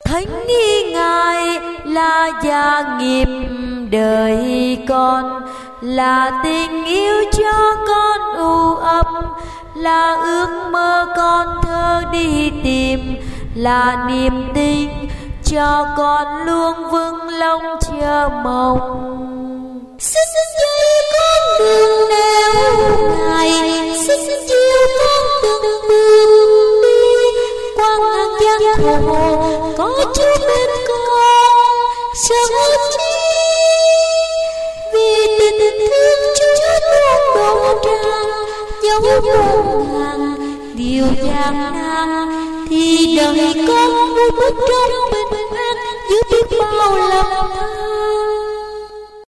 Thánh nghi Ngài là gia nghiệp đời con, là tình yêu cho con u ấp, là ước mơ con thơ đi tìm, là niềm tin cho con luôn vững lòng chờ mong. Xin dạy con đường nẻo Ngài, xin chiều con từng bước đi qua ngàn gian khổ, có Chúa bên con sợ chi, vì tình thương Chúa luôn đổ ra dấu muôn ngàn điều gian nan, thì đời con vui bước trong bình an giữa biết bao lầm than.